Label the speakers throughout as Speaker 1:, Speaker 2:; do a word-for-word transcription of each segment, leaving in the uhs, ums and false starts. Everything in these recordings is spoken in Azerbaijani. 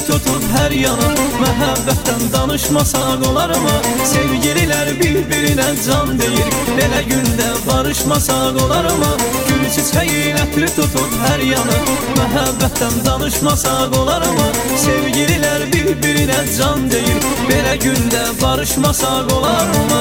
Speaker 1: tutub hər yana. Məhəbbətdən danışmasaq olarmı? Sevgililər bir-birinə can deyir, belə gündə barışmasaq olarmı? Gül çiçəyin ətri tutub hər yana. Məhəbbətdən danışmasaq olarmı? Sevgililər bir-birinə can deyir, belə gündə barışmasaq olarmı?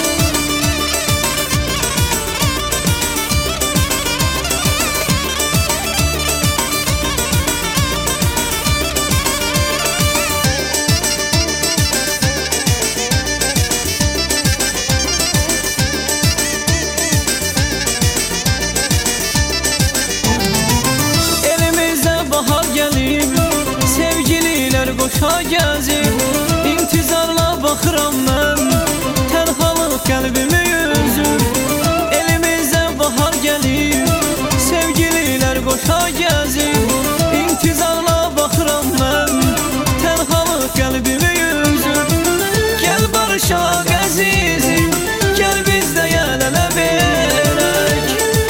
Speaker 1: Qoşa gəzir, intizarla baxıram mən, tənhalıq qəlbimi üzür. Elimizə bahar gəlir, sevgililər qoşa gəzir, intizarla baxıram mən, tənhalıq qəlbimi üzür. Gəl barışaq əzizim, gəl biz də əl-ələ verək.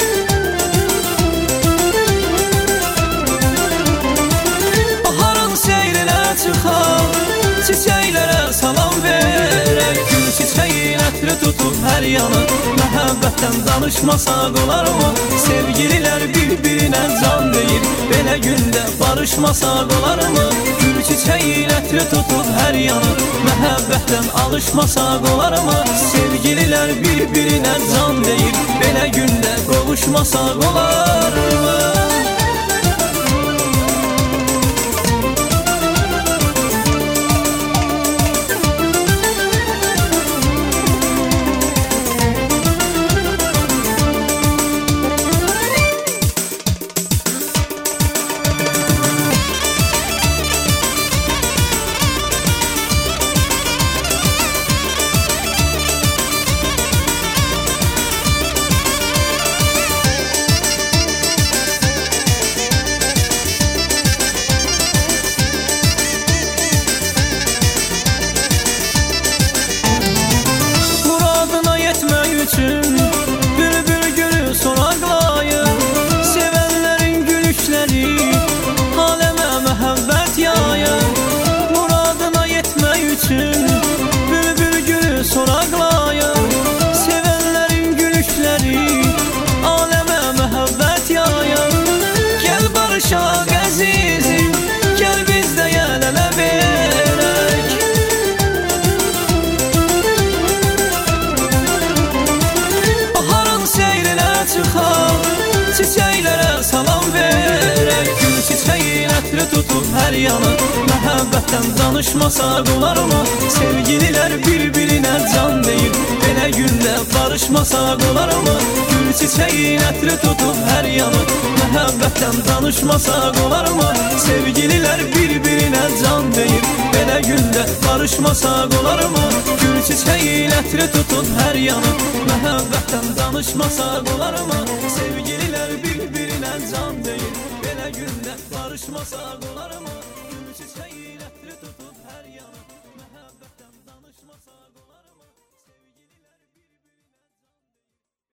Speaker 1: Baharın seyrinə çıxaq, çiçəklərə salam verək. Gül çiçəyin ətri tutub hər yana. Məhəbbətdən danışmasaq olarmı? Sevgililər bir-birinə can deyir, belə gündə barışmasaq olarmı? Gül çiçəyin ətri tutub hər yana. Məhəbbətdən alışmasaq olarmı? Sevgililər bir-birinə can deyir, belə gündə qovuşmasaq olarmı? Bülbül gülü soraqlayır, sevənlərin gülüşləri aləmə məhəbbət yayır. Muradına yetmək üçün bülbül gülü soraqlayır, sevənlərin gülüşləri aləmə məhəbbət yayır. Gəl barışaq əzizim, gəl biz də əl-ələ verək. Çıxaq, çiçəklərə salam verək. Gül çiçəyin ətri tutub hər yana. Məhəbbətdən danışmasaq olarmı? Sevgililər bir-birinə can deyir, belə gündə barışmasaq olarmı? Gül çiçəyin ətri tutub hər yana. Məhəbbətdən danışmasaq olarmı? Sevgililər bir-birinə can deyir, belə gündə barışmasaq olarmı? Gül çiçəyin ətri tutub hər yana. Məhəbbətdən danışmasaq olarmı? Sevgililər bir-birinə can deyir, belə gündə barışmasaq olarmı?